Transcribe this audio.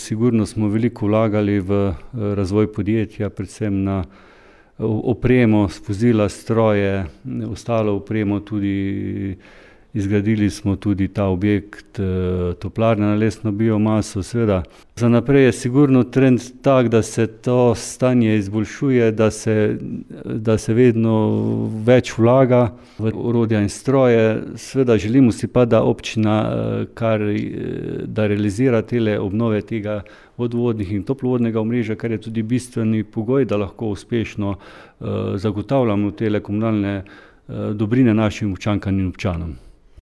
sigurno smo veliko vlagali v razvoj podjetja, predvsem na opremo, vozila, stroje, ostalo opremo tudi. Izgradili smo tudi ta objekt toplarne na lesno biomaso. Seveda, za naprej je sigurno trend tak, da se to stanje izboljšuje, da se vedno več vlaga v orodja in stroje. Seveda želimo si pa, da občina da realizira tele obnove tega vodovodnih in toplovodnega omrežja, kar je tudi bistveni pogoj, da lahko uspešno zagotavljamo tele komunalne dobrine našim občankam in občanom.